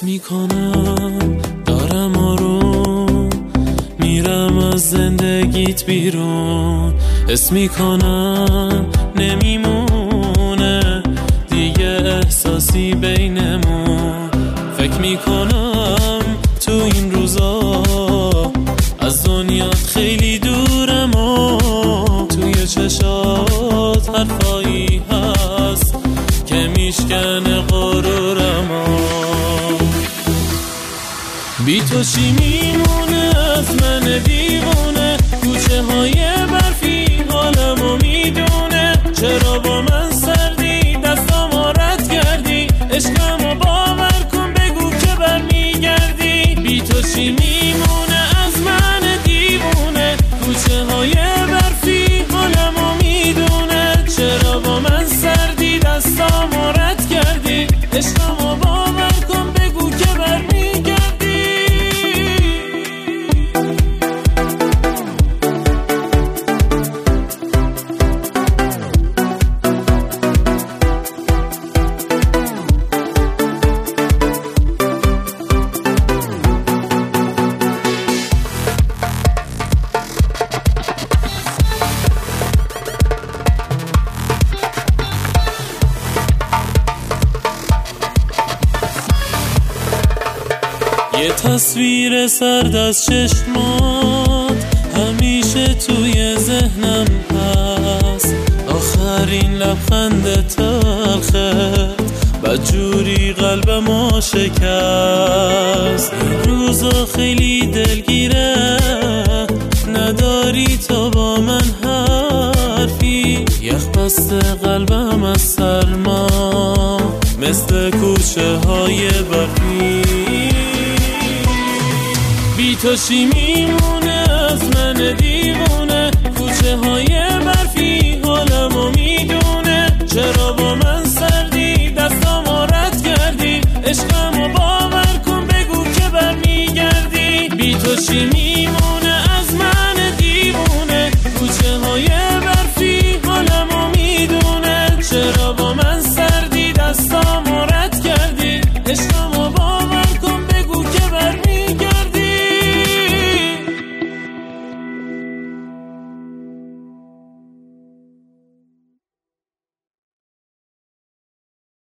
حس میکنم دارم آروم میرم از زندگیت بیرون، حس میکنم نمیمونه دیگه احساسی بینمون. فکر میکنم تو این روزا از دنیات خیلی دورم و توی چشات حرفایی هست که میشکنه غرورم و بی تو چی میمونه از من دیوونه، کوچه های برفی حالمو میدونه، چرا با من سردی دستامو رد کردی، عشقمو باور کن بگو که برمیگردی. بی تو چی میمونه از من دیوونه، کوچه های برفی حالمو میدونه، چرا با من سردی دستامو رد کردی، عشقمو باور کن بگو که برمیگردی. یه تصویر سرد از چشمات همیشه توی ذهنم هست، آخرین لبخند تلخت بدجوری قلبمو شکست. این روزا خیلی دلگیره نداری تو با من حرفی، یخ بسته قلبم از سرما مثل کوچه های برفی. بی تو چی میمونه از من دیوونه، کوچه های برفی حالمو میدونه، چرا با من سردی دستامو رد کردی، عشقمو باور کن بگو که برمیگردی. بی تو چی میمونه